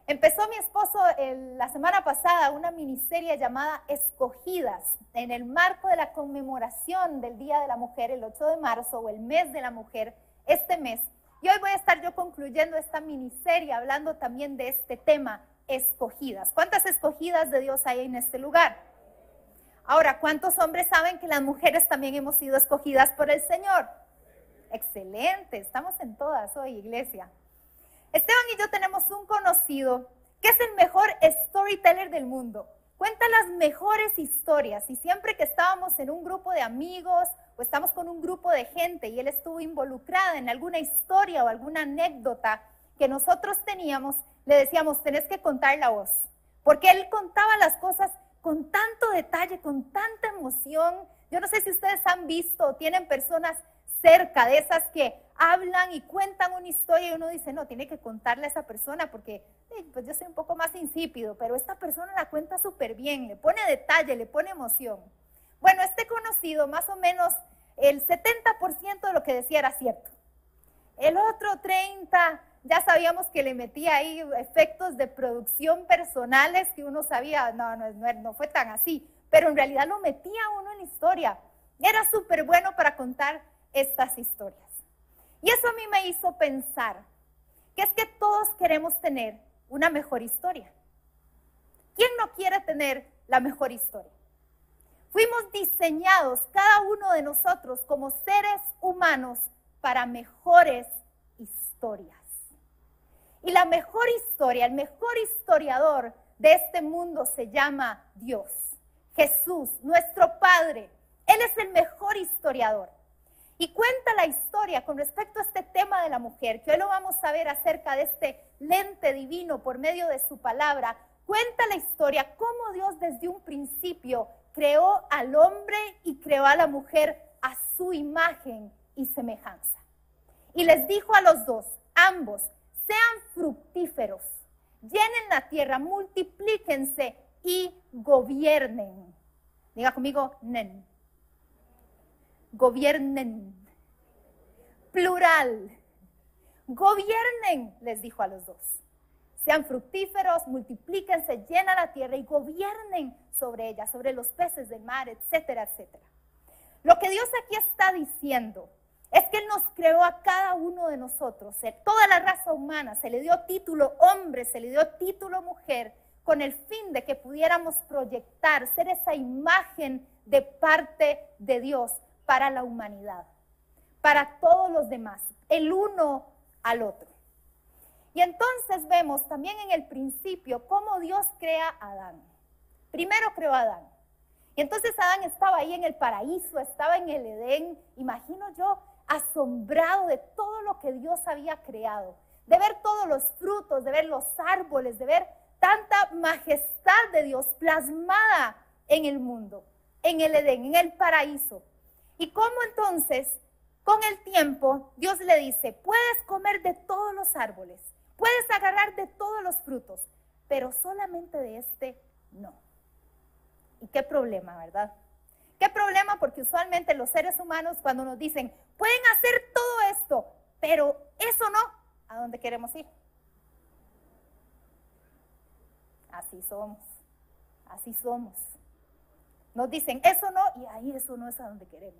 Empezó mi esposo la semana pasada una miniserie llamada Escogidas, en el marco de la conmemoración del Día de la Mujer, el 8 de marzo, o el mes de la mujer, este mes. Y hoy voy a estar yo concluyendo esta miniserie hablando también de este tema, escogidas. ¿Cuántas escogidas de Dios hay en este lugar? Ahora, ¿cuántos hombres saben que las mujeres también hemos sido escogidas por el Señor? Excelente, estamos en todas hoy, iglesia. Esteban y yo tenemos un conocido que es el mejor storyteller del mundo. Cuenta las mejores historias y siempre que estábamos en un grupo de amigos o estamos con un grupo de gente y él estuvo involucrada en alguna historia o alguna anécdota que nosotros teníamos, le decíamos, tenés que contar la voz. Porque él contaba las cosas con tanto detalle, con tanta emoción. Yo no sé si ustedes han visto o tienen personas cerca de esas que hablan y cuentan una historia y uno dice, no, tiene que contarle a esa persona porque pues yo soy un poco más insípido, pero esta persona la cuenta súper bien, le pone detalle, le pone emoción. Bueno, este conocido, más o menos el 70% de lo que decía era cierto. El otro 30%, ya sabíamos que le metía ahí efectos de producción personales que uno sabía, no fue tan así, pero en realidad lo metía uno en la historia. Era súper bueno para contar estas historias. Y eso a mí me hizo pensar que es que todos queremos tener una mejor historia. ¿Quién no quiere tener la mejor historia? Fuimos diseñados, cada uno de nosotros, como seres humanos para mejores historias. Y la mejor historia, el mejor historiador de este mundo se llama Dios, Jesús, nuestro Padre. Él es el mejor historiador. Y cuenta la historia con respecto a este tema de la mujer, que hoy lo vamos a ver acerca de este lente divino por medio de su palabra. Cuenta la historia cómo Dios desde un principio creó al hombre y creó a la mujer a su imagen y semejanza. Y les dijo a los dos, ambos, sean fructíferos, llenen la tierra, multiplíquense y gobiernen. Diga conmigo, nen. Gobiernen. Plural. Gobiernen, les dijo a los dos. Sean fructíferos, multiplíquense, llena la tierra y gobiernen sobre ella, sobre los peces del mar, etcétera, etcétera. Lo que Dios aquí está diciendo es que Él nos creó a cada uno de nosotros, toda la raza humana, se le dio título hombre, se le dio título mujer, con el fin de que pudiéramos proyectar, ser esa imagen de parte de Dios para la humanidad, para todos los demás, el uno al otro. Y entonces vemos también en el principio cómo Dios crea a Adán. Primero creó a Adán. Y entonces Adán estaba ahí en el paraíso, estaba en el Edén, imagino yo, asombrado de todo lo que Dios había creado, de ver todos los frutos, de ver los árboles, de ver tanta majestad de Dios plasmada en el mundo, en el Edén, en el paraíso. Y cómo entonces, con el tiempo, Dios le dice, puedes comer de todos los árboles, puedes agarrar de todos los frutos, pero solamente de este no. Y qué problema, ¿verdad? Qué problema, porque usualmente los seres humanos cuando nos dicen, pueden hacer todo esto, pero eso no, ¿a dónde queremos ir? Así somos, así somos. Nos dicen, eso no, y ahí eso no es a donde queremos.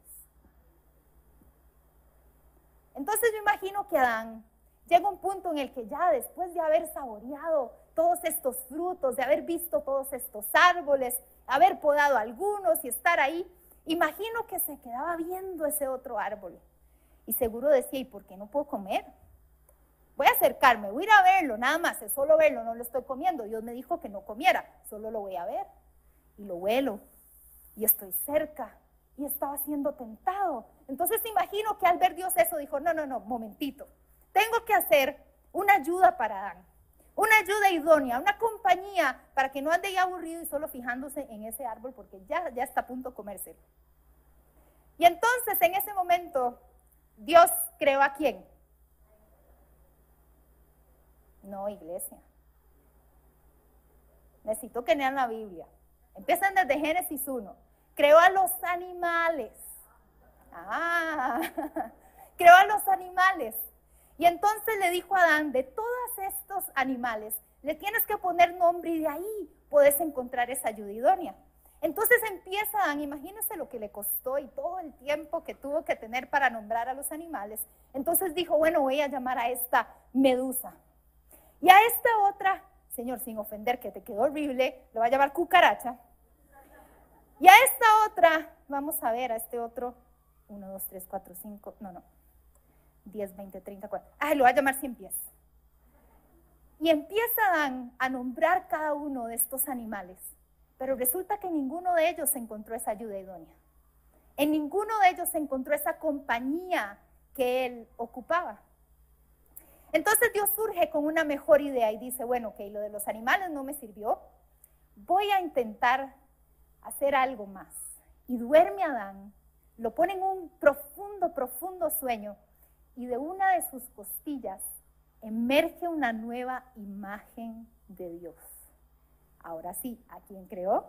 Entonces yo imagino que Adán llega a un punto en el que ya después de haber saboreado todos estos frutos, de haber visto todos estos árboles, haber podado algunos y estar ahí, imagino que se quedaba viendo ese otro árbol. Y seguro decía, ¿y por qué no puedo comer? Voy a acercarme, voy a ir a verlo, nada más, es solo verlo, no lo estoy comiendo. Dios me dijo que no comiera, solo lo voy a ver. Y lo huelo, y estoy cerca, y estaba siendo tentado. Entonces imagino que al ver Dios eso, dijo, no, momentito. Tengo que hacer una ayuda para Adán, una ayuda idónea, una compañía para que no ande ya aburrido y solo fijándose en ese árbol porque ya está a punto de comérselo. Y entonces en ese momento, Dios creó ¿a quién? No, iglesia. Necesito que lean la Biblia. Empiezan desde Génesis 1. Creó a los animales. Creó a los animales. Y entonces le dijo a Adán, de todos estos animales, le tienes que poner nombre y de ahí puedes encontrar esa ayuda idónea. Entonces empieza Adán, imagínense lo que le costó y todo el tiempo que tuvo que tener para nombrar a los animales. Entonces dijo, bueno, voy a llamar a esta Medusa. Y a esta otra, Señor, sin ofender, que te quedó horrible, lo va a llamar cucaracha. Y a esta otra, vamos a ver, a este otro, 1, 2, 3, 4, 5, no, 10, 20, 30, 40. Lo va a llamar 100 pies. Y empieza Adán a nombrar cada uno de estos animales. Pero resulta que ninguno de ellos encontró esa ayuda idónea. En ninguno de ellos encontró esa compañía que él ocupaba. Entonces Dios surge con una mejor idea y dice, bueno, ok, lo de los animales no me sirvió. Voy a intentar hacer algo más. Y duerme Adán, lo pone en un profundo, profundo sueño y de una de sus costillas emerge una nueva imagen de Dios. Ahora sí, ¿a quién creó?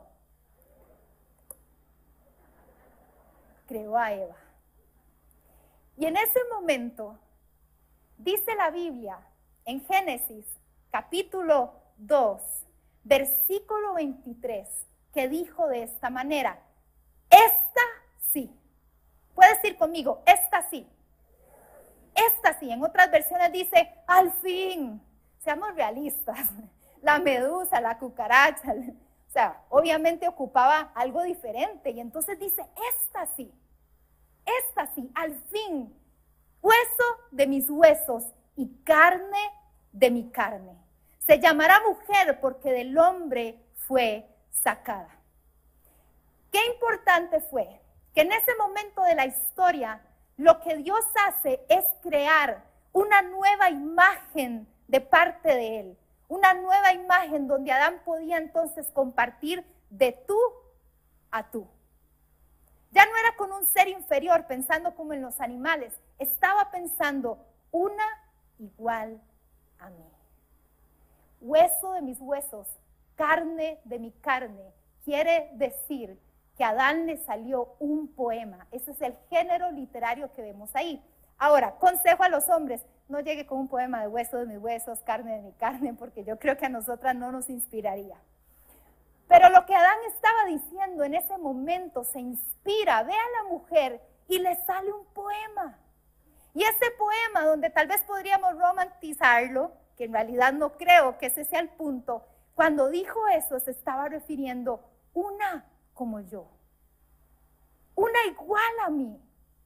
Creó a Eva. Y en ese momento, dice la Biblia en Génesis capítulo 2, versículo 23, que dijo de esta manera, esta sí. Puedes decir conmigo, esta sí. Esta sí. En otras versiones dice, al fin. Seamos realistas. La medusa, la cucaracha, o sea, obviamente ocupaba algo diferente. Y entonces dice, esta sí, al fin, hueso de mis huesos y carne de mi carne. Se llamará mujer porque del hombre fue sacada. Qué importante fue que en ese momento de la historia, lo que Dios hace es crear una nueva imagen de parte de Él. Una nueva imagen donde Adán podía entonces compartir de tú a tú. Ya no era con un ser inferior pensando como en los animales, estaba pensando una igual a mí. Hueso de mis huesos, carne de mi carne, quiere decir que a Adán le salió un poema. Ese es el género literario que vemos ahí. Ahora, consejo a los hombres, no llegue con un poema de hueso de mis huesos, carne de mi carne, porque yo creo que a nosotras no nos inspiraría. Pero lo que Adán estaba diciendo en ese momento se inspira, ve a la mujer y le sale un poema. Y ese poema, donde tal vez podríamos romantizarlo, que en realidad no creo que ese sea el punto, cuando dijo eso se estaba refiriendo una como yo, una igual a mí.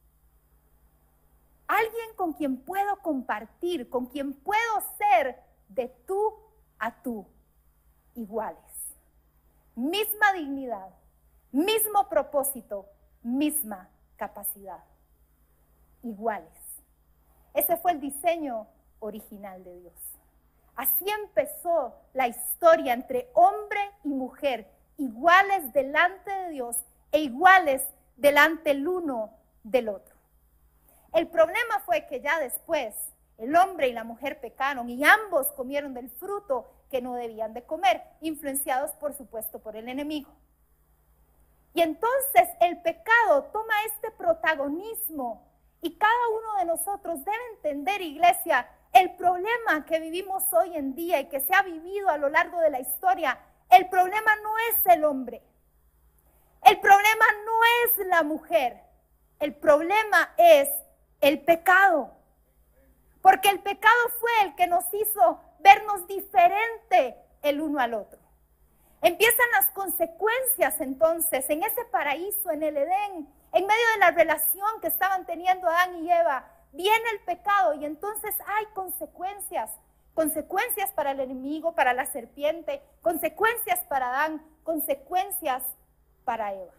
Alguien con quien puedo compartir, con quien puedo ser de tú a tú, iguales. Misma dignidad, mismo propósito, misma capacidad, iguales. Ese fue el diseño original de Dios. Así empezó la historia entre hombre y mujer, iguales delante de Dios e iguales delante el uno del otro. El problema fue que ya después el hombre y la mujer pecaron y ambos comieron del fruto que no debían de comer, influenciados por supuesto por el enemigo. Y entonces el pecado toma este protagonismo y cada uno de nosotros debe entender, iglesia, el problema que vivimos hoy en día y que se ha vivido a lo largo de la historia. El problema no es el hombre, el problema no es la mujer, el problema es el pecado. Porque el pecado fue el que nos hizo vernos diferente el uno al otro. Empiezan las consecuencias entonces en ese paraíso, en el Edén, en medio de la relación que estaban teniendo Adán y Eva. Viene el pecado y entonces hay consecuencias. Consecuencias para el enemigo, para la serpiente, consecuencias para Adán, consecuencias para Eva.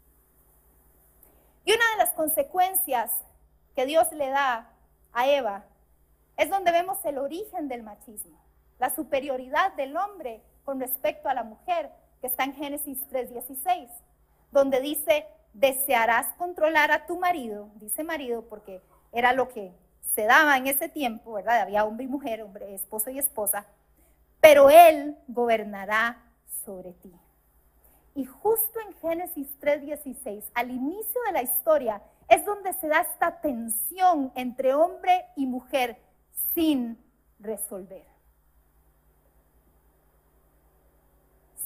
Y una de las consecuencias que Dios le da a Eva es donde vemos el origen del machismo, la superioridad del hombre con respecto a la mujer, que está en Génesis 3:16, donde dice, desearás controlar a tu marido, dice marido porque era lo que se daba en ese tiempo, ¿verdad? Había hombre y mujer, hombre, esposo y esposa, pero él gobernará sobre ti. Y justo en Génesis 3:16, al inicio de la historia, es donde se da esta tensión entre hombre y mujer sin resolver.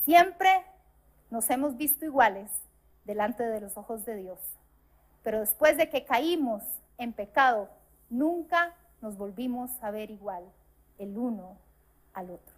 Siempre nos hemos visto iguales delante de los ojos de Dios. Pero después de que caímos en pecado, nunca nos volvimos a ver igual el uno al otro.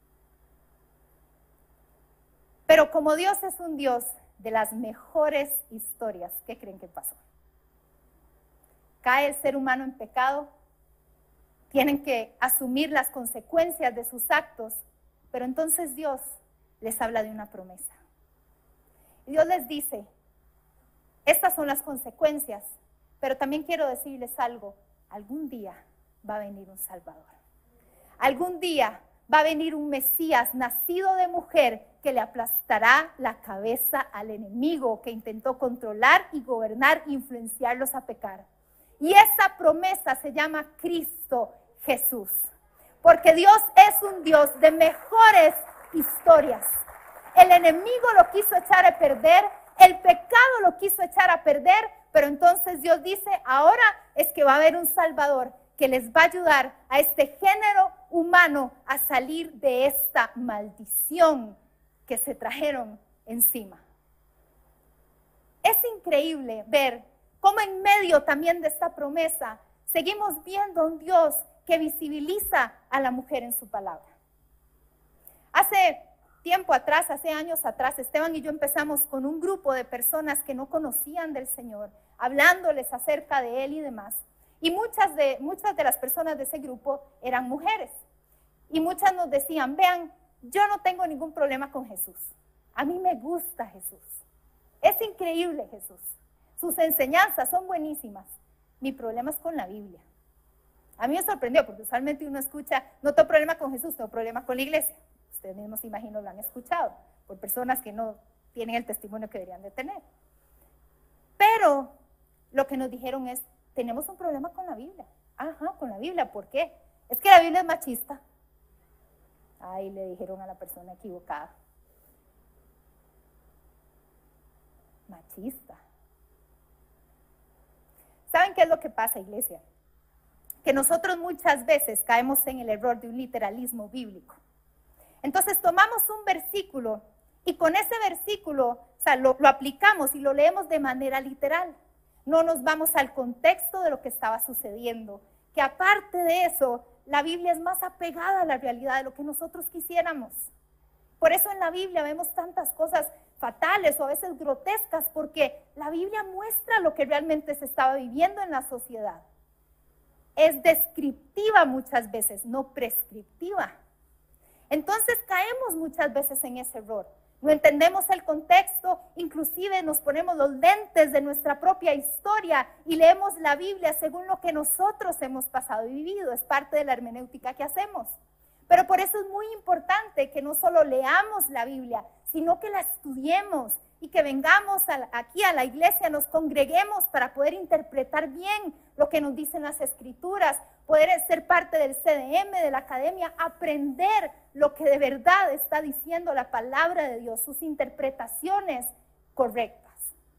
Pero como Dios es un Dios de las mejores historias, ¿qué creen que pasó? Cae el ser humano en pecado, tienen que asumir las consecuencias de sus actos, pero entonces Dios les habla de una promesa. Y Dios les dice, estas son las consecuencias, pero también quiero decirles algo, algún día va a venir un Salvador. Algún día va a venir un Mesías nacido de mujer que le aplastará la cabeza al enemigo que intentó controlar y gobernar, influenciarlos a pecar. Y esa promesa se llama Cristo Jesús, porque Dios es un Dios de mejores historias. El enemigo lo quiso echar a perder, el pecado lo quiso echar a perder, pero entonces Dios dice, ahora es que va a haber un Salvador que les va a ayudar a este género humano a salir de esta maldición que se trajeron encima. Es increíble ver cómo en medio también de esta promesa seguimos viendo a un Dios que visibiliza a la mujer en su palabra. Hace tiempo atrás, hace años atrás, Esteban y yo empezamos con un grupo de personas que no conocían del Señor, hablándoles acerca de Él y demás. Y muchas de las personas de ese grupo eran mujeres. Y muchas nos decían, vean, yo no tengo ningún problema con Jesús. A mí me gusta Jesús. Es increíble Jesús. Sus enseñanzas son buenísimas. Mi problema es con la Biblia. A mí me sorprendió porque usualmente uno escucha, no tengo problema con Jesús, tengo problema con la iglesia. Ustedes mismos, imagino, lo han escuchado por personas que no tienen el testimonio que deberían de tener. Pero lo que nos dijeron es, tenemos un problema con la Biblia. Ajá, con la Biblia, ¿por qué? Es que la Biblia es machista. Ay, le dijeron a la persona equivocada. Machista. ¿Saben qué es lo que pasa, iglesia? Que nosotros muchas veces caemos en el error de un literalismo bíblico. Entonces tomamos un versículo y con ese versículo, o sea, lo aplicamos y lo leemos de manera literal. No nos vamos al contexto de lo que estaba sucediendo, que aparte de eso, la Biblia es más apegada a la realidad de lo que nosotros quisiéramos. Por eso en la Biblia vemos tantas cosas fatales o a veces grotescas, porque la Biblia muestra lo que realmente se estaba viviendo en la sociedad. Es descriptiva muchas veces, no prescriptiva. Entonces caemos muchas veces en ese error. No entendemos el contexto, inclusive nos ponemos los lentes de nuestra propia historia y leemos la Biblia según lo que nosotros hemos pasado y vivido. Es parte de la hermenéutica que hacemos. Pero por eso es muy importante que no solo leamos la Biblia, sino que la estudiemos y que vengamos aquí a la iglesia, nos congreguemos para poder interpretar bien lo que nos dicen las Escrituras, poder ser parte del CDM, de la academia, aprender lo que de verdad está diciendo la palabra de Dios, sus interpretaciones correctas.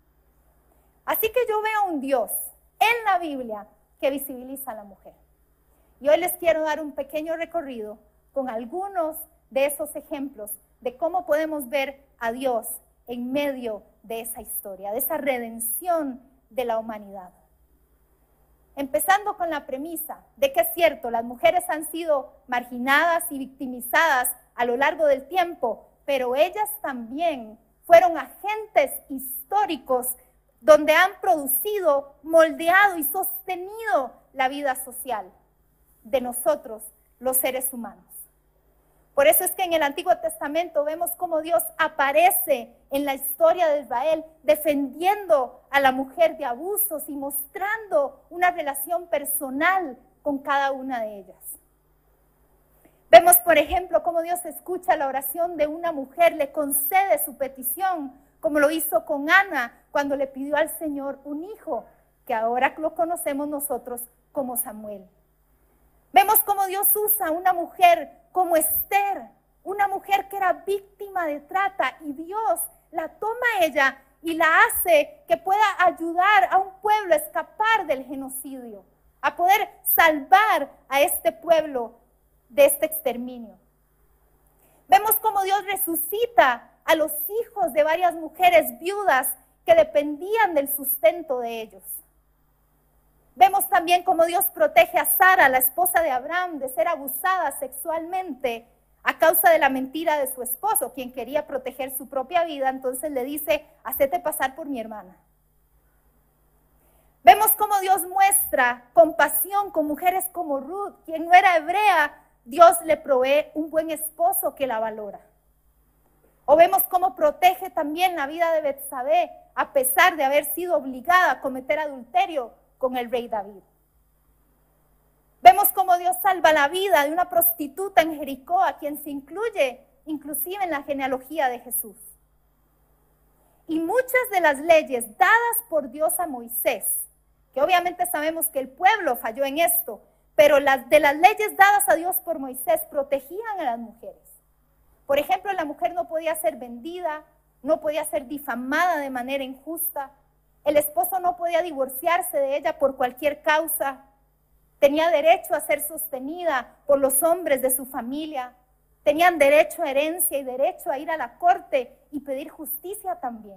Así que yo veo un Dios en la Biblia que visibiliza a la mujer. Y hoy les quiero dar un pequeño recorrido con algunos de esos ejemplos de cómo podemos ver a Dios en medio de esa historia, de esa redención de la humanidad. Empezando con la premisa de que es cierto, las mujeres han sido marginadas y victimizadas a lo largo del tiempo, pero ellas también fueron agentes históricos donde han producido, moldeado y sostenido la vida social de nosotros, los seres humanos. Por eso es que en el Antiguo Testamento vemos cómo Dios aparece en la historia de Israel defendiendo a la mujer de abusos y mostrando una relación personal con cada una de ellas. Vemos, por ejemplo, cómo Dios escucha la oración de una mujer, le concede su petición, como lo hizo con Ana cuando le pidió al Señor un hijo, que ahora lo conocemos nosotros como Samuel. Vemos cómo Dios usa a una mujer como Esther, una mujer que era víctima de trata, y Dios la toma a ella y la hace que pueda ayudar a un pueblo a escapar del genocidio, a poder salvar a este pueblo de este exterminio. Vemos cómo Dios Dios resucita a los hijos de varias mujeres viudas que dependían del sustento de ellos. Vemos también cómo Dios protege a Sara, la esposa de Abraham, de ser abusada sexualmente a causa de la mentira de su esposo, quien quería proteger su propia vida. Entonces le dice, hacete pasar por mi hermana. Vemos cómo Dios muestra compasión con mujeres como Ruth, quien no era hebrea. Dios le provee un buen esposo que la valora. O vemos cómo protege también la vida de Betsabé, a pesar de haber sido obligada a cometer adulterio con el rey David. Vemos cómo Dios salva la vida de una prostituta en Jericó, a quien se incluye inclusive en la genealogía de Jesús. Y muchas de las leyes dadas por Dios a Moisés, que obviamente sabemos que el pueblo falló en esto, pero de las leyes dadas a Dios por Moisés protegían a las mujeres. Por ejemplo, la mujer no podía ser vendida, no podía ser difamada de manera injusta, el esposo no podía divorciarse de ella por cualquier causa, tenía derecho a ser sostenida por los hombres de su familia, tenían derecho a herencia y derecho a ir a la corte y pedir justicia también.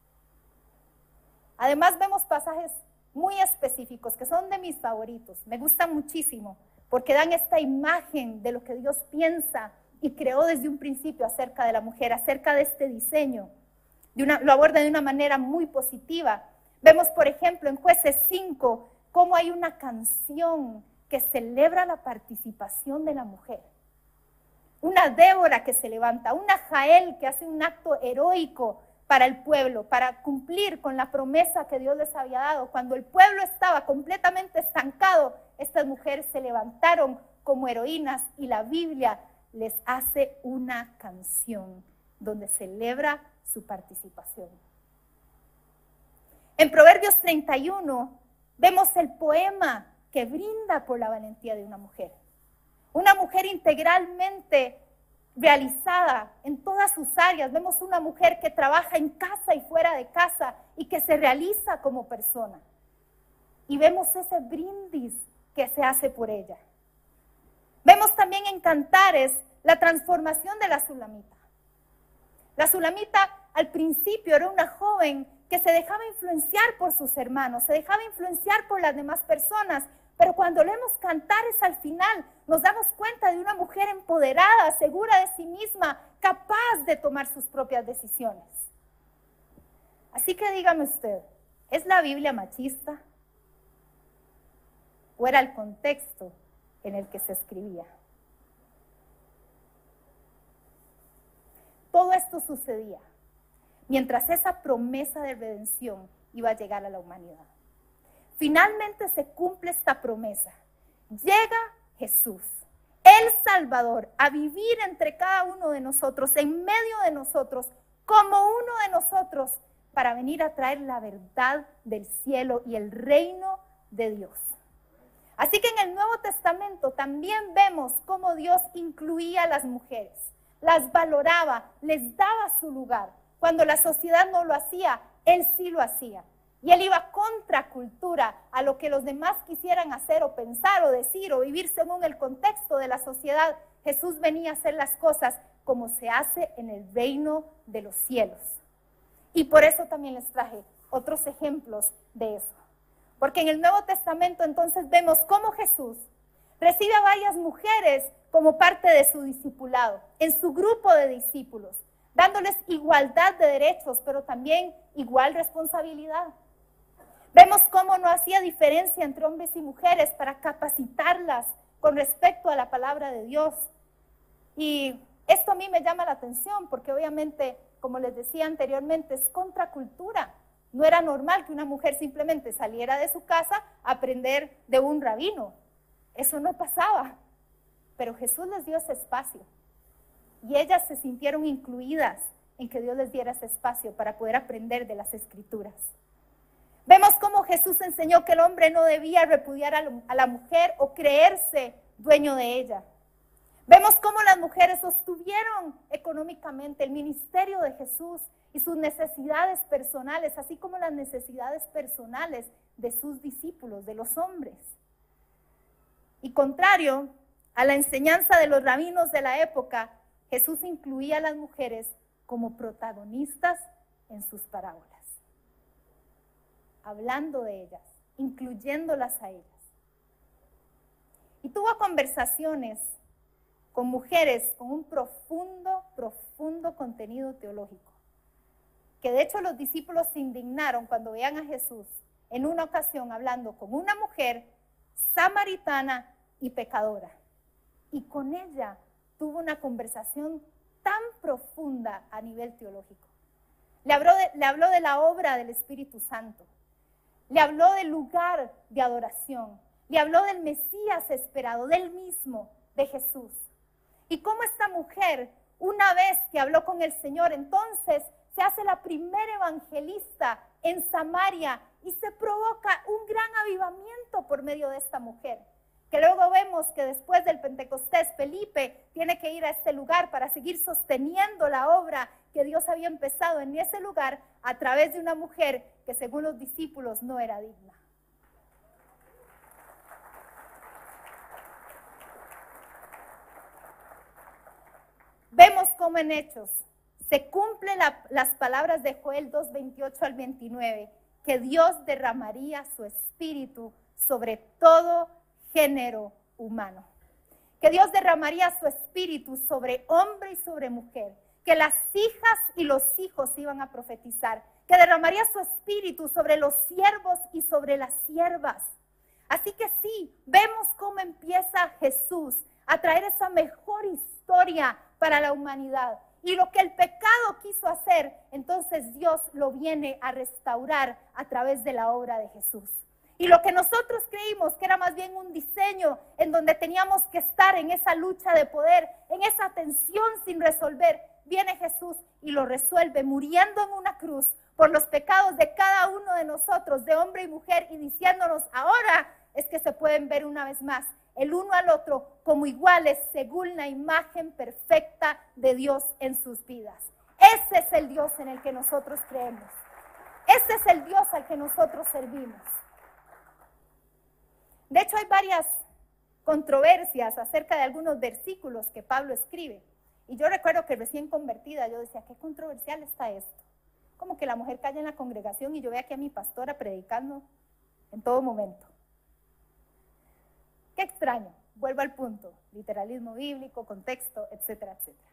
Además vemos pasajes muy específicos que son de mis favoritos, me gustan muchísimo porque dan esta imagen de lo que Dios piensa y creó desde un principio acerca de la mujer, acerca de este diseño. Lo aborda de una manera muy positiva. Vemos, por ejemplo, en Jueces 5, cómo hay una canción que celebra la participación de la mujer. Una Débora que se levanta, una Jael que hace un acto heroico para el pueblo, para cumplir con la promesa que Dios les había dado. Cuando el pueblo estaba completamente estancado, estas mujeres se levantaron como heroínas y la Biblia les hace una canción donde celebra su participación. En Proverbios 31 vemos el poema que brinda por la valentía de una mujer. Una mujer integralmente realizada en todas sus áreas. Vemos una mujer que trabaja en casa y fuera de casa y que se realiza como persona. Y vemos ese brindis que se hace por ella. Vemos también en Cantares la transformación de la Sulamita. La Sulamita al principio era una joven que se dejaba influenciar por sus hermanos, se dejaba influenciar por las demás personas, pero cuando leemos Cantares al final nos damos cuenta de una mujer empoderada, segura de sí misma, capaz de tomar sus propias decisiones. Así que dígame usted, ¿es la Biblia machista? ¿O era el contexto en el que se escribía? Todo esto sucedía mientras esa promesa de redención iba a llegar a la humanidad. Finalmente se cumple esta promesa. Llega Jesús, el Salvador, a vivir entre cada uno de nosotros, en medio de nosotros, como uno de nosotros, para venir a traer la verdad del cielo y el reino de Dios. Así que en el Nuevo Testamento también vemos cómo Dios incluía a las mujeres, las valoraba, les daba su lugar. Cuando la sociedad no lo hacía, Él sí lo hacía. Y Él iba contra cultura a lo que los demás quisieran hacer o pensar o decir o vivir según el contexto de la sociedad. Jesús venía a hacer las cosas como se hace en el reino de los cielos. Y por eso también les traje otros ejemplos de eso. Porque en el Nuevo Testamento entonces vemos cómo Jesús recibe a varias mujeres como parte de su discipulado, en su grupo de discípulos, dándoles igualdad de derechos, pero también igual responsabilidad. Vemos cómo no hacía diferencia entre hombres y mujeres para capacitarlas con respecto a la palabra de Dios. Y esto a mí me llama la atención porque obviamente, como les decía anteriormente, es contracultura. No era normal que una mujer simplemente saliera de su casa a aprender de un rabino. Eso no pasaba. Pero Jesús les dio ese espacio. Y ellas se sintieron incluidas en que Dios les diera ese espacio para poder aprender de las Escrituras. Vemos cómo Jesús enseñó que el hombre no debía repudiar a la mujer o creerse dueño de ella. Vemos cómo las mujeres sostuvieron económicamente el ministerio de Jesús y sus necesidades personales, así como las necesidades personales de sus discípulos, de los hombres. Y contrario a la enseñanza de los rabinos de la época, Jesús incluía a las mujeres como protagonistas en sus parábolas, hablando de ellas, incluyéndolas a ellas. Y tuvo conversaciones con mujeres con un profundo contenido teológico, que de hecho los discípulos se indignaron cuando veían a Jesús en una ocasión hablando con una mujer samaritana y pecadora. Y con ella tuvo una conversación tan profunda a nivel teológico. Le habló de la obra del Espíritu Santo. Le habló del lugar de adoración. Le habló del Mesías esperado, del mismo, de Jesús. Y cómo esta mujer, una vez que habló con el Señor, entonces se hace la primera evangelista en Samaria y se provoca un gran avivamiento por medio de esta mujer. Que luego vemos que después del Pentecostés, Felipe tiene que ir a este lugar para seguir sosteniendo la obra que Dios había empezado en ese lugar a través de una mujer que según los discípulos no era digna. Vemos cómo en Hechos se cumplen las palabras de Joel 2:28 al 29, que Dios derramaría su espíritu sobre todo género humano. Que Dios derramaría su espíritu sobre hombre y sobre mujer. Que las hijas y los hijos iban a profetizar. Que derramaría su espíritu sobre los siervos y sobre las siervas. Así que sí, vemos cómo empieza Jesús a traer esa mejor historia para la humanidad. Y lo que el pecado quiso hacer, entonces Dios lo viene a restaurar a través de la obra de Jesús. Y lo que nosotros creímos que era más bien un diseño en donde teníamos que estar en esa lucha de poder, en esa tensión sin resolver, viene Jesús y lo resuelve muriendo en una cruz por los pecados de cada uno de nosotros, de hombre y mujer, y diciéndonos ahora es que se pueden ver una vez más el uno al otro como iguales según la imagen perfecta de Dios en sus vidas. Ese es el Dios en el que nosotros creemos. Ese es el Dios al que nosotros servimos. De hecho, hay varias controversias acerca de algunos versículos que Pablo escribe. Y yo recuerdo que recién convertida, yo decía, qué controversial está esto. Como que la mujer calla en la congregación y yo veo aquí a mi pastora predicando en todo momento. Qué extraño. Vuelvo al punto. Literalismo bíblico, contexto, etcétera, etcétera.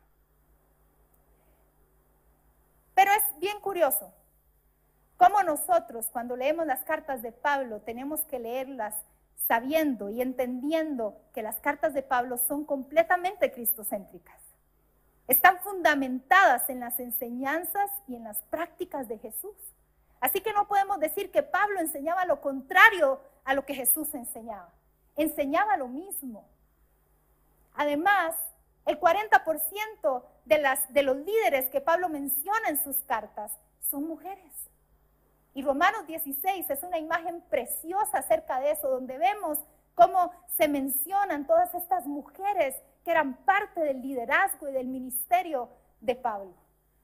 Pero es bien curioso cómo nosotros, cuando leemos las cartas de Pablo, tenemos que leerlas sabiendo y entendiendo que las cartas de Pablo son completamente cristocéntricas. Están fundamentadas en las enseñanzas y en las prácticas de Jesús. Así que no podemos decir que Pablo enseñaba lo contrario a lo que Jesús enseñaba. Enseñaba lo mismo. Además, el 40% de los líderes que Pablo menciona en sus cartas son mujeres. Y Romanos 16 es una imagen preciosa acerca de eso, donde vemos cómo se mencionan todas estas mujeres que eran parte del liderazgo y del ministerio de Pablo.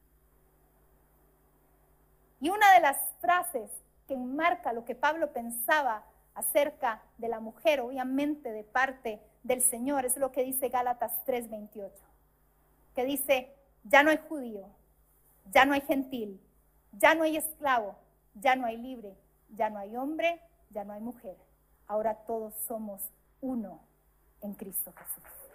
Y una de las frases que enmarca lo que Pablo pensaba acerca de la mujer, obviamente de parte del Señor, es lo que dice Gálatas 3:28, que dice, ya no hay judío, ya no hay gentil, ya no hay esclavo, ya no hay libre, ya no hay hombre, ya no hay mujer. Ahora todos somos uno en Cristo Jesús.